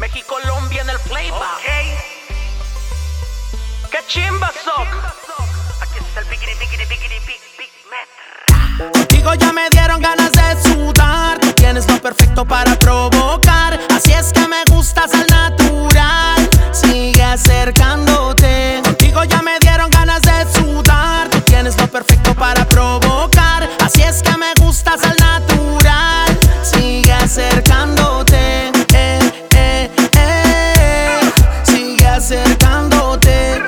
México-Colombia en el playback. ¡Qué chimba, Soc! Aquí está el bigiri, bigiri, bigiri, big metra. Contigo ya me dieron ganas de sudar. Tú tienes lo perfecto para provocar. Así es que me gustas al natural. Sigue acercándote. Contigo ya me dieron ganas de sudar. Tú tienes lo perfecto para provocar. Así es que me gustas al natural. Sigue acercándote. Sigue acercándote.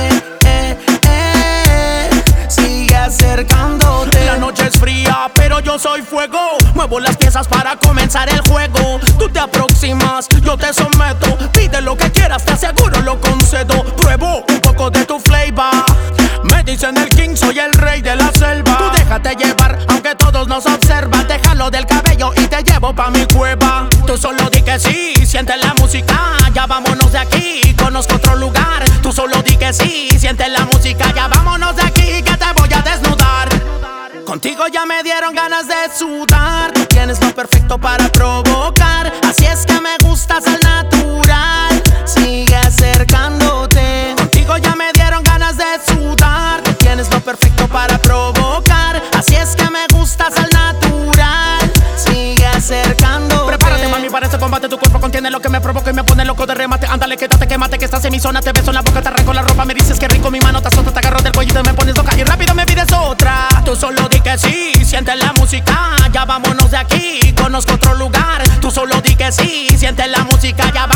Sigue acercándote. La noche es fría, pero yo soy fuego. Muevo las piezas para comenzar el juego. Tú te aproximas, yo te someto. Pide lo que quieras, te aseguro lo concedo. Pruebo un poco de tu flavor. Me dicen el king, soy el rey de la selva. Tú déjate llevar, aunque todos nos observan. Déjalo del cabello y te llevo pa' mi cueva. Tú solo di que sí, siente la música. Ya vámonos de aquí, conozco otro lugar. Tú solo di que sí, siente la música. Ya vámonos de aquí, que te voy a desnudar. Contigo ya me dieron ganas de sudar. Tú tienes lo perfecto para provocar. Así es que me gustas al natural. Sigue acercándote. Contigo ya me dieron ganas de sudar. Tú tienes lo perfecto para provocar. Así es que me gustas al natural. Sigue acercándote. Prepárate, mami, para este combate. Tu cuerpo contiene lo que me provoca y me pone loco de remate. Ándale, quédate, quémate, que estás en mi zona. Te beso en la boca, te arranco la ropa. Me dices que rico, mi mano te azota, te agarro del cuello y me pones loca. Y rápido me pides otra. Tú solo di que sí, siente la música. Ya vámonos de aquí, conozco otro lugar. Tú solo di que sí, siente la música. Ya